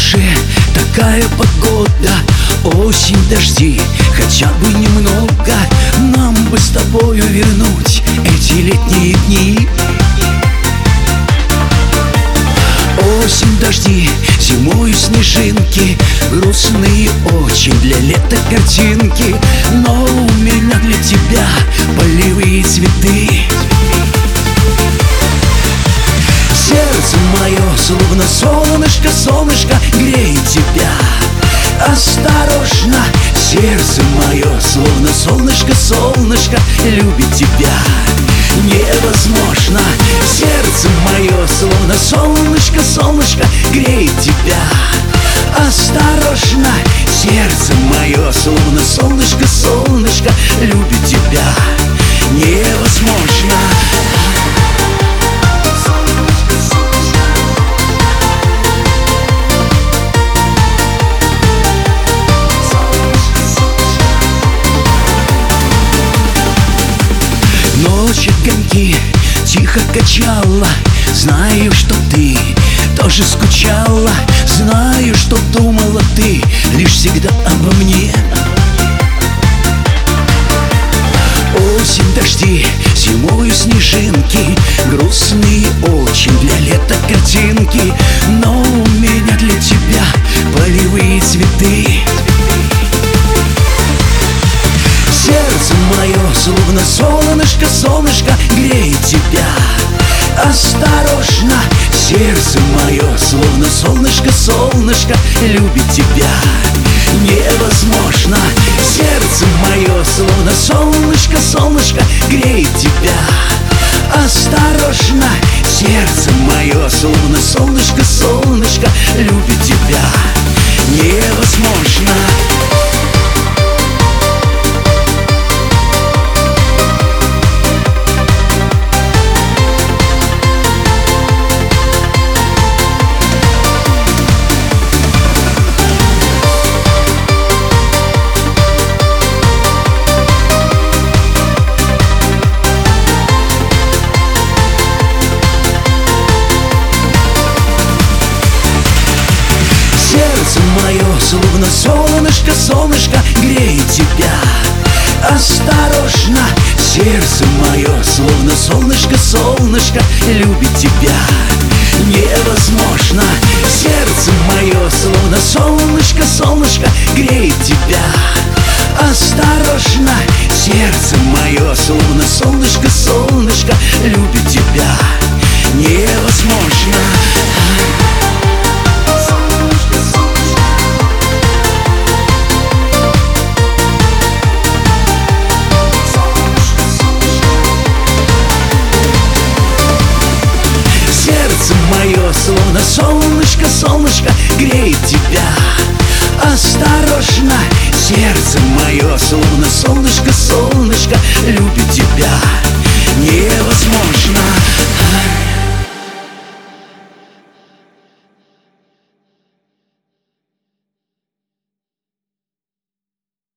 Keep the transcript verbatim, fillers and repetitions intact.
уже такая погода, осень, дожди, хотя бы немного. Нам бы с тобою вернуть эти летние дни. Осень, дожди, зимой снежинки, грустные очень для лета картинки. Но у меня для тебя полевые цветы. Сердце мое, словно солнышко, солнышко греет тебя. Осторожно, сердце мое, словно солнышко, солнышко любит тебя. Невозможно, сердце мое, словно солнышко, солнышко греет тебя. Осторожно, сердце мое, словно солнышко, солнышко любит тебя. Невозможно. Ночь огоньки тихо качала. Знаю, что ты тоже скучала. Знаю, что думала ты лишь всегда обо мне. Осень, дожди, зимою снежинки, грустные очень для лета картинки. Но у меня для тебя полевые цветы. Сердце мое, словно солнышко, солнышко греет тебя. Осторожно, сердце мое, словно солнышко, солнышко любит тебя. Невозможно, сердце мое, словно солнышко, солнышко греет тебя. Осторожно, сердце мое, словно солнышко, солнышко любит тебя. Невозможно. Сердце мое, словно солнышко, солнышко греет тебя. Осторожно, сердце мое, словно солнышко, солнышко любит тебя. Невозможно, сердце мое, словно солнышко, солнышко греет тебя. Осторожно, сердце мое, словно солнышко, солнышко любит тебя. Невозможно. Сердце мое, словно солнышко, солнышко греет тебя. Осторожно, сердце мое, словно солнышко, солнышко любит тебя.